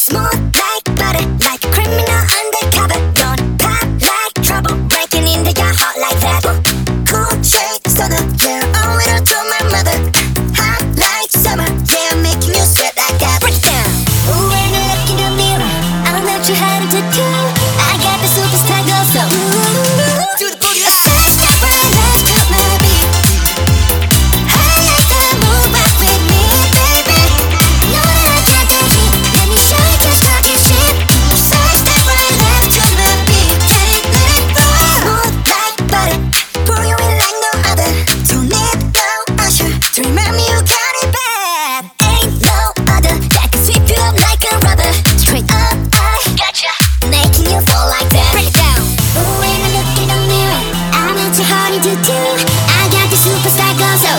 Smooth like butter, like a criminal undercover. Don't pop like trouble, breaking into your heart like that. Cool shade stunner, yeah, owe it all to my mother. Hot like summer, yeah, making you sweat like that. Break it down. When I look in the mirror, I'll let you have it too. I got the superstar glow, so do the booty. Side step right left to my beat. I like to move up with me, baby. Know that I got the heat. Let me show you just talk your shit. Side step right left to my beat. Hey, let it roll. Smooth like butter, pour you in like no other. Don't need no usher to remind me you got it bad. Ain't no other that can sweep you up like a rubber. Straight up, I gotcha, making you fall like that. Break it down. When I look in the mirror, I'm not too hard to do. I got the superstar glow, so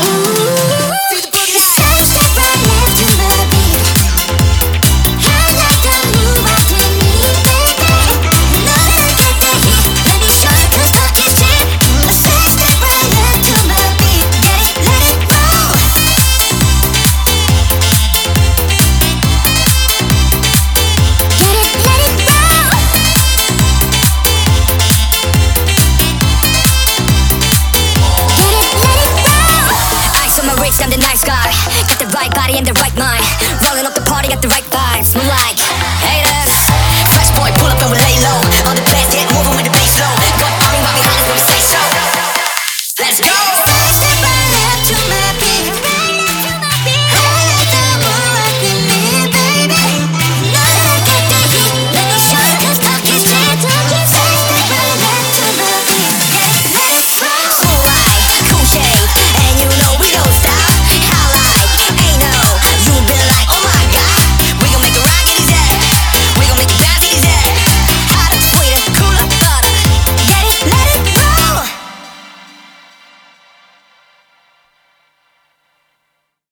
side step right left to my beat. I like to move out with me, baby. Know that I got the heat. Let me show you just talk your shit. Side step right left to my beat. Hey, let it roll. Let it roll. Ice on my wrist, I'm the nice guy. Got the right body and the right mind. Rolling up the party, got the right vibes. Like